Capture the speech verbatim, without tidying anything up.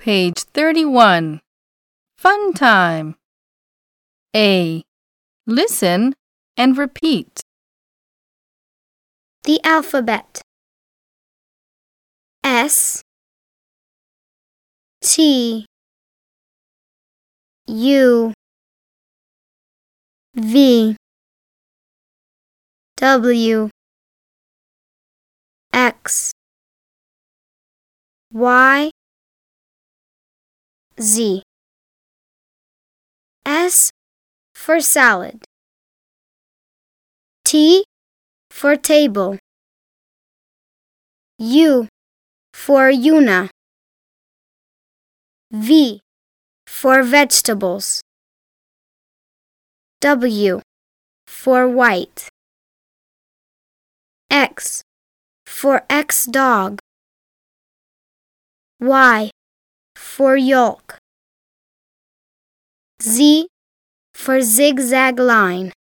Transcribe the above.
Page thirty-one. Fun time. A. Listen and repeat. The alphabet. S T U V W X Y Z. S for salad. T for table. U for Una. V for vegetables. W for white. X for X-dog. Y for yolk. Z for zigzag line.